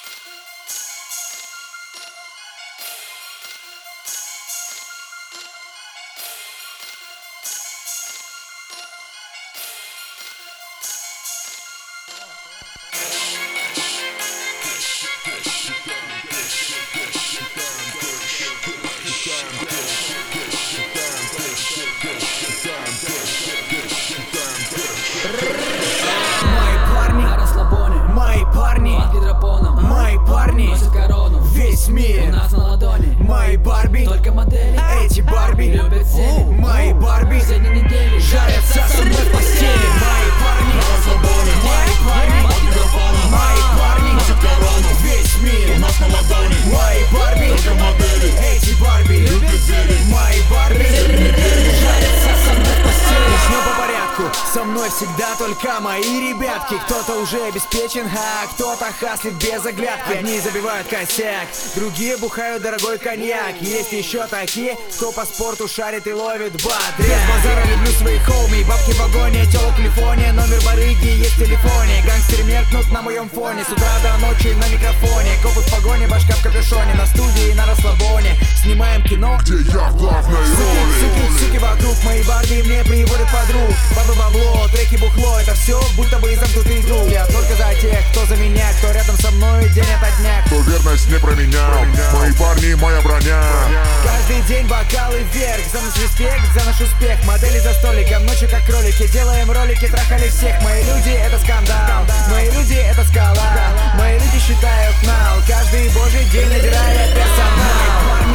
Мои парни на расслабоне, мои парни под гидропоном, мои парни носят корону, весь мир у нас на ладони. Мои Барби, только модели, эти Барби любят цели. Мои Барби последней недели жарятся со мной в постели. Мои парни на расслабоне, мои парни под гидропоном, мои парни носят корону, весь мир у нас на ладони. Мои Барби, только модели, эти Барби любят цели. Мои Барби жарятся со мной в постели. Начнем по порядку. Со мной всегда только мои ребятки. Кто-то уже обеспечен, а кто-то хаслит без оглядки. Одни забивают косяк, другие бухают дорогой коньяк. Есть еще такие, кто по спорту шарит и ловит бадряк. Без базара люблю своих хоуми, бабки в вагоне, телок в телефоне. Номер барыги есть в телефоне. Гангстеры меркнут на моем фоне. С утра до ночи на микрофоне. Копы в погоне, башка в капюшоне. На студии, на расслабоне. Снимаем кино, где я в главной роли. Суки вокруг, мои Барби мне приводят подруг. Бабы бабло, треки бухло, это все будто бы замкнутый круг. Я только за тех, кто за меня, кто рядом со мной день ото дня. Кто верность не променял, мои парни, моя броня. Каждый день бокалы вверх, за наш респект, за наш успех. Модели за столиком, ночью как кролики. Делаем ролики, трахали всех. Мои люди это скандал, мои люди это скала. Мои люди считают нал, каждый божий день набирая персонал.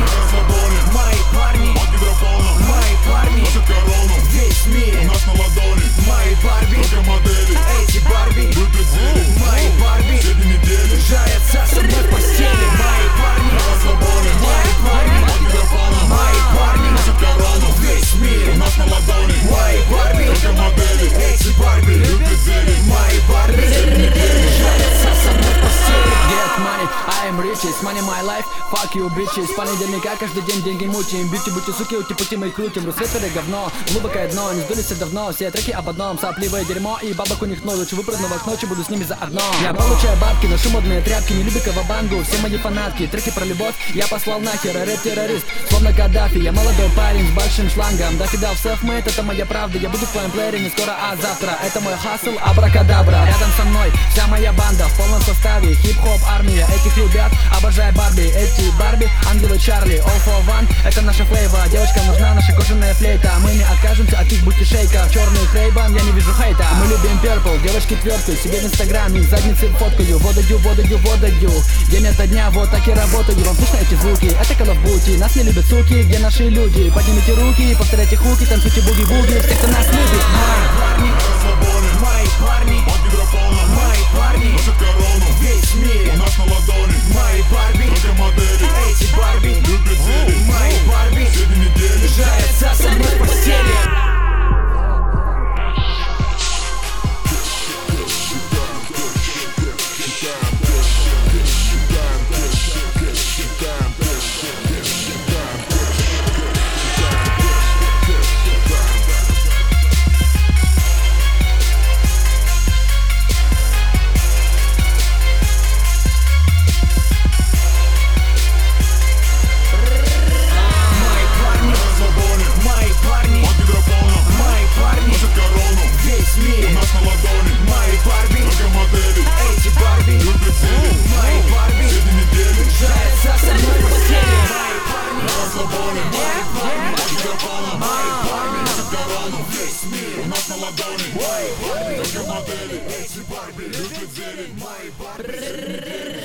Мои парни под гидропоном, мои парни носят корону, весь мир у нас на ладони. Мои Барби, только модели, эти Барби любят цели. Мои Барби последней недели жарятся со мной в постели. Мои парни на расслабоне, мои парни под гидропоном, мои парни носят корону, весь мир у нас на ладони. Мои Барби, только модели, эти Барби любят цели. Мои Барби последней недели жарятся со мной в постели. Get money, I am riches, money my life, fuck you bitches. С понедельника каждый день деньги мутим. Бьюти, будьте суки, ути-пути мы крутим. Русреперы говно, глубокое дно, не сдулись давно. Все треки об одном, сопливое дерьмо и бабок у них ноль. Лучше выпрыгну в окно, буду с ними заодно. Я получаю бабки, ношу модные тряпки, не люблю кавабангу. Все мои фанатки, треки про любовь я послал нахер. Рэп-террорист, словно Каддафи. Я молодой парень с большим шлангом. Даффи дал селфмейт, это моя правда. Я буду в твоем плеере не скоро, а завтра. Это мой хасл, абракадабра. Рядом со мной вся моя банда в полном составе. Хип-хоп армия этих ребят, обожаю Барби. Эти Барби, ангелы Чарли, all for one, это наша флейва. Девочкам нужна наша кожаная флейта. Мы не откажемся от их бутишейков. Черный Рейбан, я не вижу хейта. Мы любим Purple, девочки твердые. Себе в инстаграме задницы фоткаю. Водаю. День ото дня, вот так и работаю. Вам слышно эти звуки? Это Call of Duty. Нас не любят суки, где наши люди? Поднимите руки, повторяйте хуки, танцуйте буги-буги. Все, кто нас любит. Мои парни на расслабоне, мои парни под гидропоном, мои парни носят корону, весь мир у нас на ладони. Мои Барби, только модели, эти Барби любят цели. Мои Барби последней недели жарятся со мной в постели. Мои Барби, эти Барби любят зелень. Мои Барби.